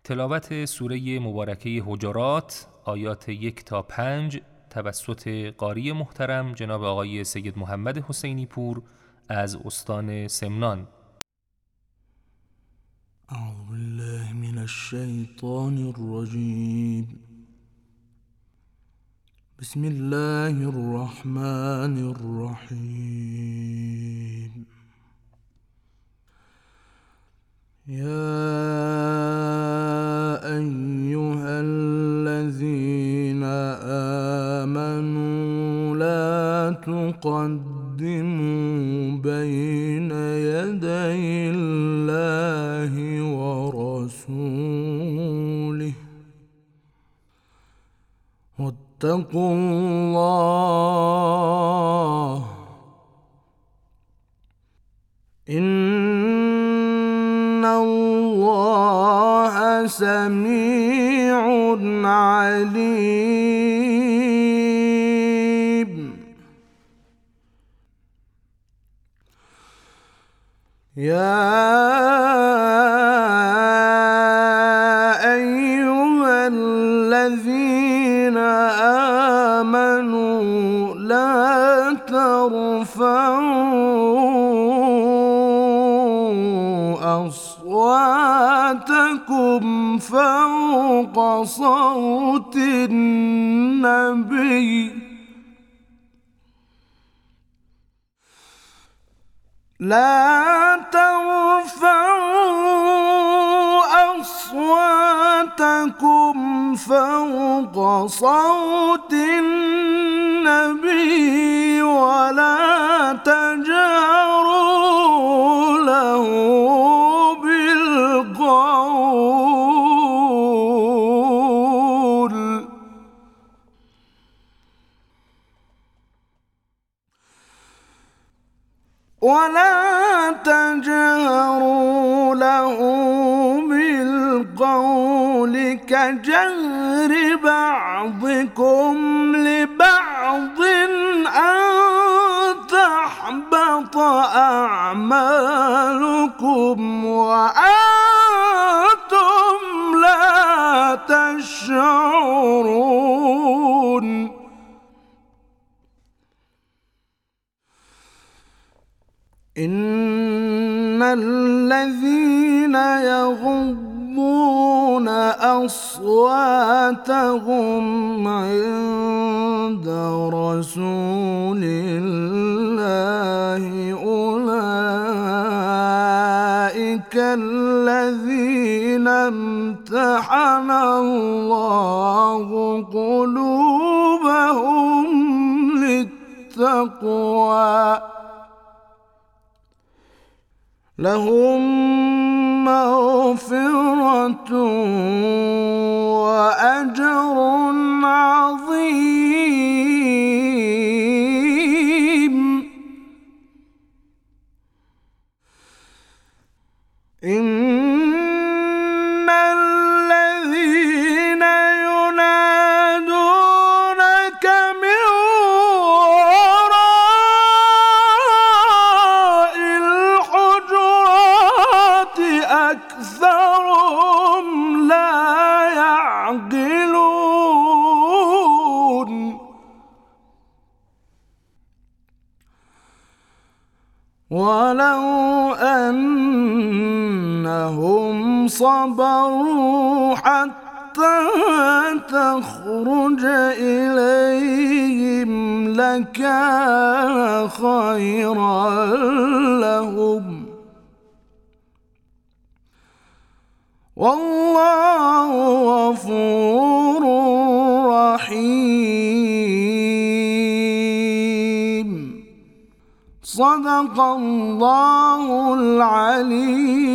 تلاوت سوره مبارکه حجرات آیات 1 تا 5 توسط قاری محترم جناب آقای سید محمد حسینی پور از استان سمنان. اعوذ بالله من الشیطان الرجیم. بسم الله الرحمن الرحیم. يا أيها الذين آمنوا لا تقدموا بين يدي الله ورسوله واتقوا الله إن الله سميع عليم. يا أيها الذين آمنوا لا ترفعوا أصواتكم فوق صوت النبي لا ترفعوا أصواتكم فوق صوت النبي ولا تجهروا له بالقول كجهر بعضكم لبعض أن تحبط أعمالكم وأنتم لا تشعرون. إن الذين يغضون أصواتهم عند رسول الله أولئك الذين امتحن الله قلوبهم للتقوى لهم مغفرة وأجر عظيم. إن الذين ينادونك من وراء الحجرات أكثرهم لا يعقلون. ولو أنهم صبروا حتى تخرج إليهم لكان خيرا لهم والله غفور رحيم. صدق الله العليم